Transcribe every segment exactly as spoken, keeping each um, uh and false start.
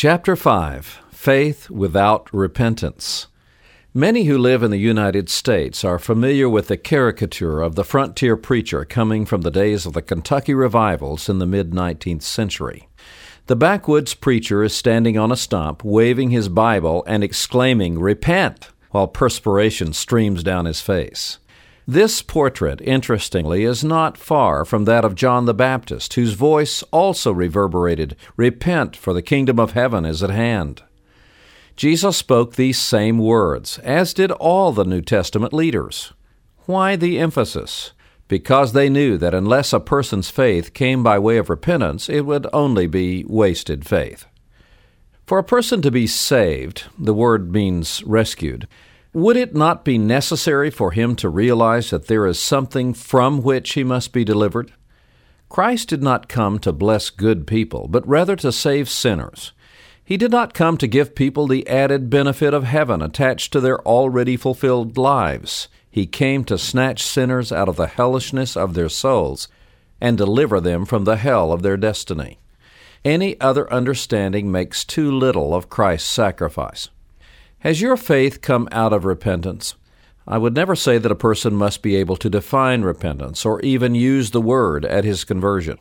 Chapter five, Faith Without Repentance. Many who live in the United States are familiar with the caricature of the frontier preacher coming from the days of the Kentucky revivals in the mid-nineteenth century. The backwoods preacher is standing on a stump, waving his Bible and exclaiming, "Repent!" while perspiration streams down his face. This portrait, interestingly, is not far from that of John the Baptist, whose voice also reverberated, "Repent, for the kingdom of heaven is at hand." Jesus spoke these same words, as did all the New Testament leaders. Why the emphasis? Because they knew that unless a person's faith came by way of repentance, it would only be wasted faith. For a person to be saved, the word means rescued, would it not be necessary for him to realize that there is something from which he must be delivered? Christ did not come to bless good people, but rather to save sinners. He did not come to give people the added benefit of heaven attached to their already fulfilled lives. He came to snatch sinners out of the hellishness of their souls and deliver them from the hell of their destiny. Any other understanding makes too little of Christ's sacrifice. Has your faith come out of repentance? I would never say that a person must be able to define repentance or even use the word at his conversion.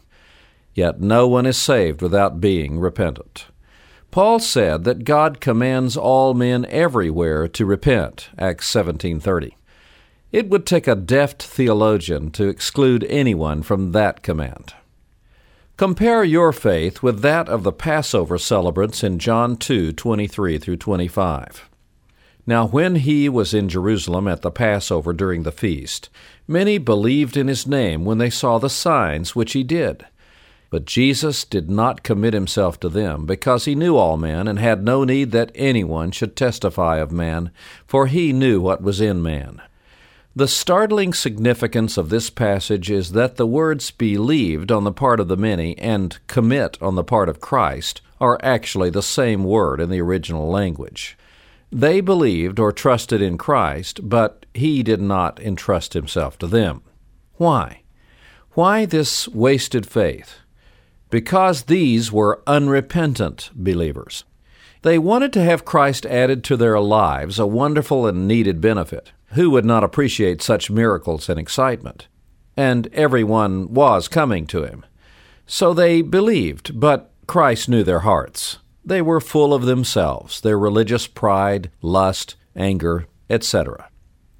Yet no one is saved without being repentant. Paul said that God commands all men everywhere to repent, Acts seventeen thirty. It would take a deft theologian to exclude anyone from that command. Compare your faith with that of the Passover celebrants in John two twenty-three through twenty-five. Now when he was in Jerusalem at the Passover during the feast, many believed in his name when they saw the signs which he did. But Jesus did not commit himself to them, because he knew all men, and had no need that anyone should testify of man, for he knew what was in man. The startling significance of this passage is that the words believed on the part of the many and commit on the part of Christ are actually the same word in the original language. They believed or trusted in Christ, but he did not entrust himself to them. Why? Why this wasted faith? Because these were unrepentant believers. They wanted to have Christ added to their lives, a wonderful and needed benefit. Who would not appreciate such miracles and excitement? And everyone was coming to him. So they believed, but Christ knew their hearts. They were full of themselves, their religious pride, lust, anger, et cetera.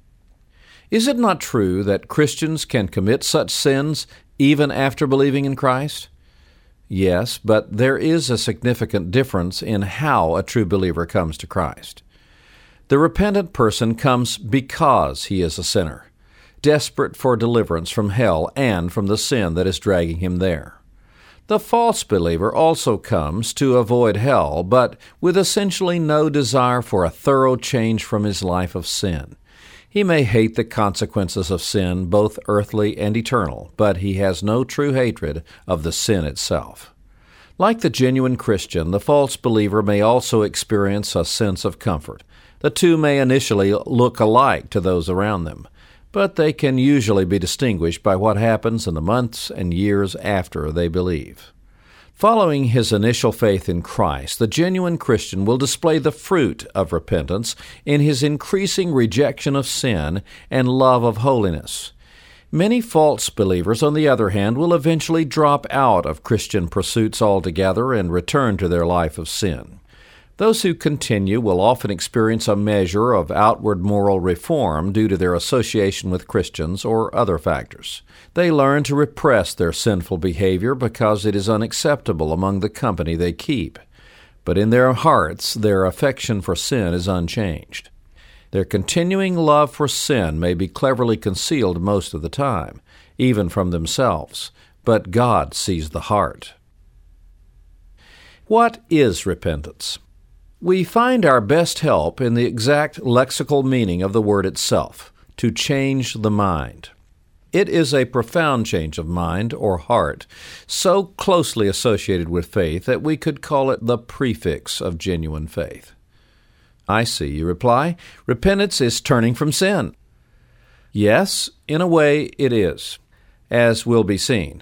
Is it not true that Christians can commit such sins even after believing in Christ? Yes, but there is a significant difference in how a true believer comes to Christ. The repentant person comes because he is a sinner, desperate for deliverance from hell and from the sin that is dragging him there. The false believer also comes to avoid hell, but with essentially no desire for a thorough change from his life of sin. He may hate the consequences of sin, both earthly and eternal, but he has no true hatred of the sin itself. Like the genuine Christian, the false believer may also experience a sense of comfort. The two may initially look alike to those around them, but they can usually be distinguished by what happens in the months and years after they believe. Following his initial faith in Christ, the genuine Christian will display the fruit of repentance in his increasing rejection of sin and love of holiness. Many false believers, on the other hand, will eventually drop out of Christian pursuits altogether and return to their life of sin. Those who continue will often experience a measure of outward moral reform due to their association with Christians or other factors. They learn to repress their sinful behavior because it is unacceptable among the company they keep. But in their hearts, their affection for sin is unchanged. Their continuing love for sin may be cleverly concealed most of the time, even from themselves, but God sees the heart. What is repentance? We find our best help in the exact lexical meaning of the word itself, to change the mind. It is a profound change of mind or heart, so closely associated with faith that we could call it the prefix of genuine faith. I see, you reply. Repentance is turning from sin. Yes, in a way it is, as will be seen.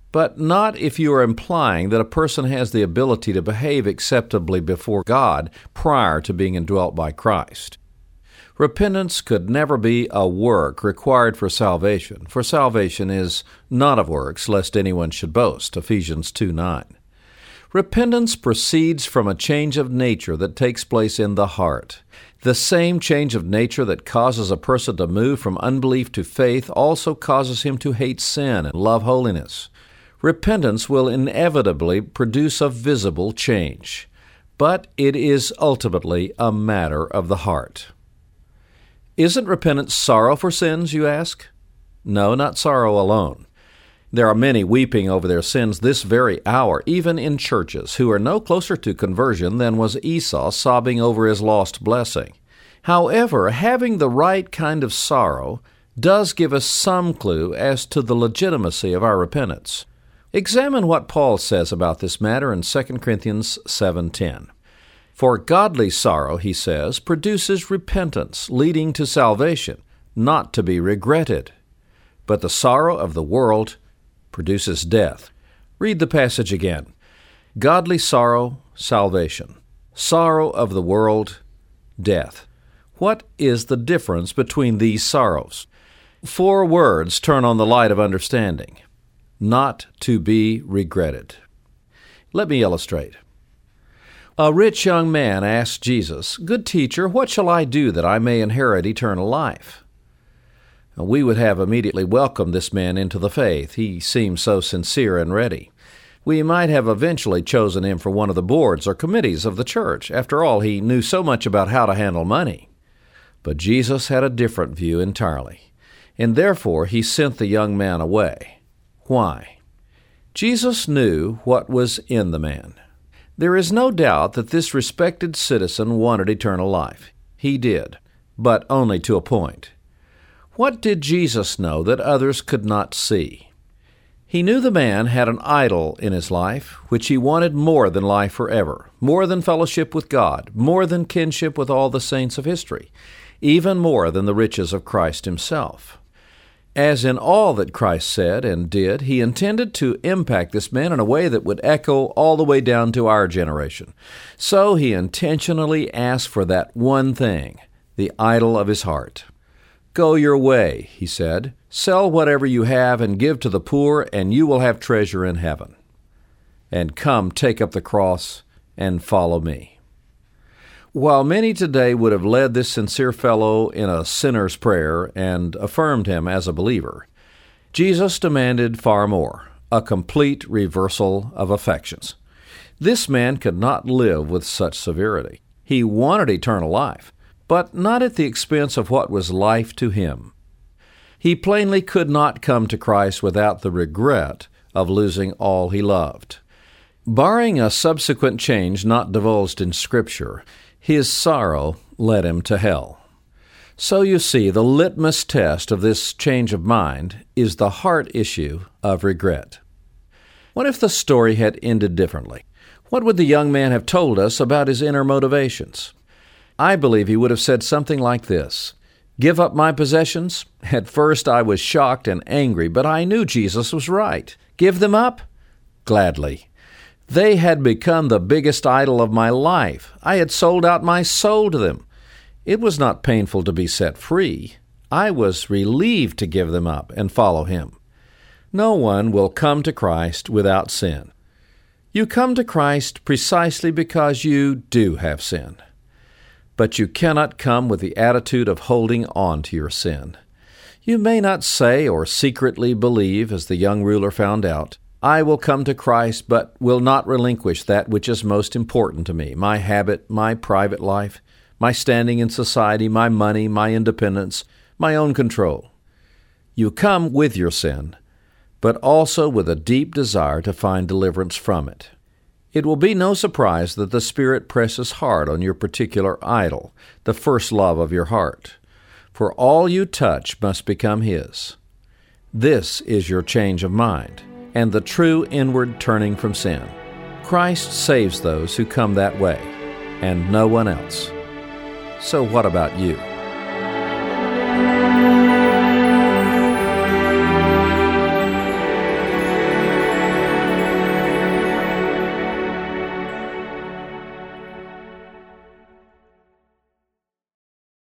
but not if you are implying that a person has the ability to behave acceptably before God prior to being indwelt by Christ. Repentance could never be a work required for salvation, for salvation is not of works, lest anyone should boast, Ephesians two nine. Repentance proceeds from a change of nature that takes place in the heart. The same change of nature that causes a person to move from unbelief to faith also causes him to hate sin and love holiness. Repentance will inevitably produce a visible change, but it is ultimately a matter of the heart. Isn't repentance sorrow for sins, you ask? No, not sorrow alone. There are many weeping over their sins this very hour, even in churches, who are no closer to conversion than was Esau sobbing over his lost blessing. However, having the right kind of sorrow does give us some clue as to the legitimacy of our repentance. Examine what Paul says about this matter in Second Corinthians seven ten. For godly sorrow, he says, produces repentance, leading to salvation, not to be regretted. But the sorrow of the world produces death. Read the passage again. Godly sorrow, salvation. Sorrow of the world, death. What is the difference between these sorrows? Four words turn on the light of understanding. Not to be regretted. Let me illustrate. A rich young man asked Jesus, "Good teacher, what shall I do that I may inherit eternal life?" We would have immediately welcomed this man into the faith. He seemed so sincere and ready. We might have eventually chosen him for one of the boards or committees of the church. After all, he knew so much about how to handle money. But Jesus had a different view entirely, and therefore he sent the young man away. Why? Jesus knew what was in the man. There is no doubt that this respected citizen wanted eternal life. He did, but only to a point. What did Jesus know that others could not see? He knew the man had an idol in his life, which he wanted more than life forever, more than fellowship with God, more than kinship with all the saints of history, even more than the riches of Christ himself. As in all that Christ said and did, he intended to impact this man in a way that would echo all the way down to our generation. So he intentionally asked for that one thing, the idol of his heart. "Go your way," he said. "Sell whatever you have and give to the poor, and you will have treasure in heaven. And come, take up the cross and follow me." While many today would have led this sincere fellow in a sinner's prayer and affirmed him as a believer, Jesus demanded far more, a complete reversal of affections. This man could not live with such severity. He wanted eternal life, but not at the expense of what was life to him. He plainly could not come to Christ without the regret of losing all he loved. Barring a subsequent change not divulged in Scripture, his sorrow led him to hell. So you see, the litmus test of this change of mind is the heart issue of regret. What if the story had ended differently? What would the young man have told us about his inner motivations? I believe he would have said something like this: "Give up my possessions? At first I was shocked and angry, but I knew Jesus was right. Give them up? Gladly. They had become the biggest idol of my life. I had sold out my soul to them. It was not painful to be set free. I was relieved to give them up and follow him." No one will come to Christ without sin. You come to Christ precisely because you do have sin. But you cannot come with the attitude of holding on to your sin. You may not say or secretly believe, as the young ruler found out, "I will come to Christ, but will not relinquish that which is most important to me, my habit, my private life, my standing in society, my money, my independence, my own control." You come with your sin, but also with a deep desire to find deliverance from it. It will be no surprise that the Spirit presses hard on your particular idol, the first love of your heart. For all you touch must become His. This is your change of mind and the true inward turning from sin. Christ saves those who come that way, and no one else. So what about you?